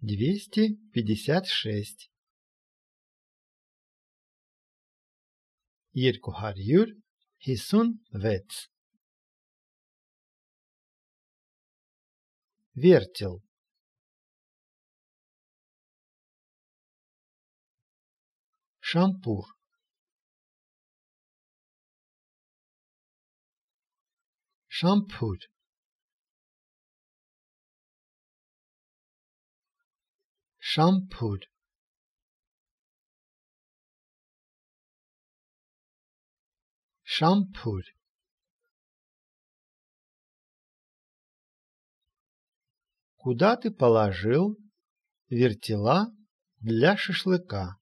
256 256 Вертел. Шампур. Шампур. Шампур. Шампур. Куда ты положил вертела для шашлыка?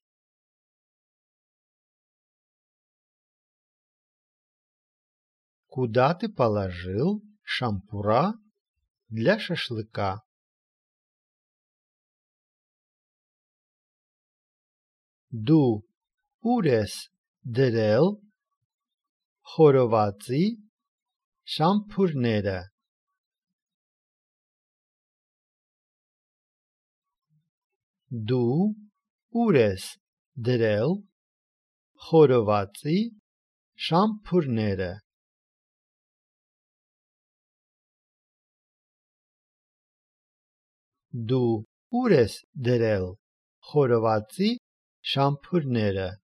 Куда ты положил шампура для шашлыка? Դու ուր ես դրել խորովածի շամփուրները? Դու ուր ես դրել խորովածի շամփուրները? Դու ուր ես դրել խորովածի շամփուրները?